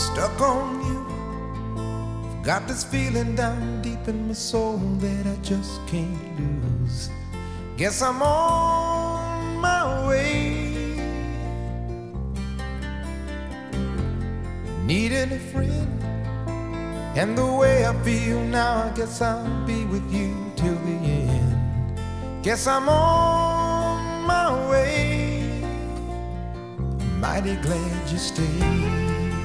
Stuck on you. Got this feeling down deep in my soul that I just can't lose. Guess I'm on my way. Needing a friend, and the way I feel now, I guess I'll be with you till the end. Guess I'm on my way. Mighty glad you stayed.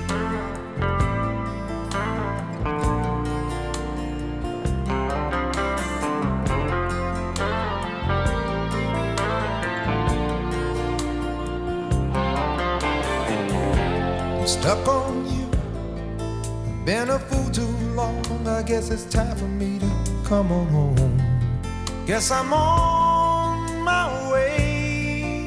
Stuck on you, been a fool too long. I guess it's time for me to come on home. Guess I'm on my way.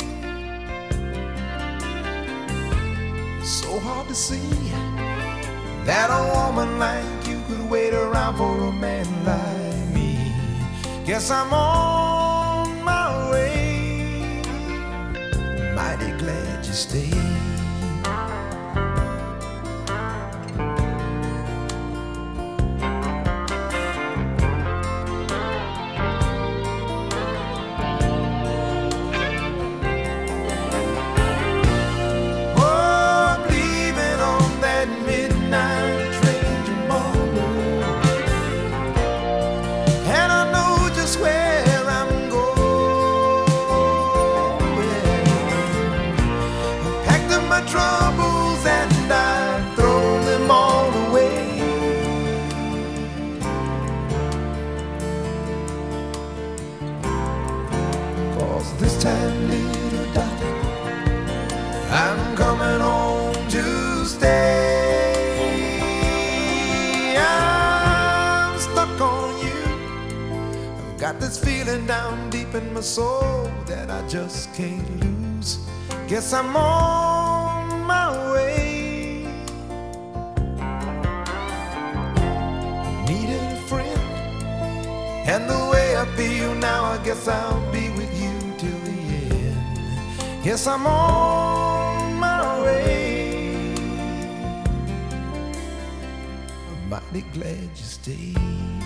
So hard to see that a woman like you could wait around for a man like me. Guess I'm on my way. Mighty glad you stayed. Troubles and I throw them all away. Cause this time, little darling, I'm coming home to stay. I'm stuck on you. I've got this feeling down deep in my soul that I just can't lose. Guess I'm on my way. Needed a friend, and the way I feel now, I guess I'll be with you till the end. Guess I'm on my way. I'm mighty glad you stayed.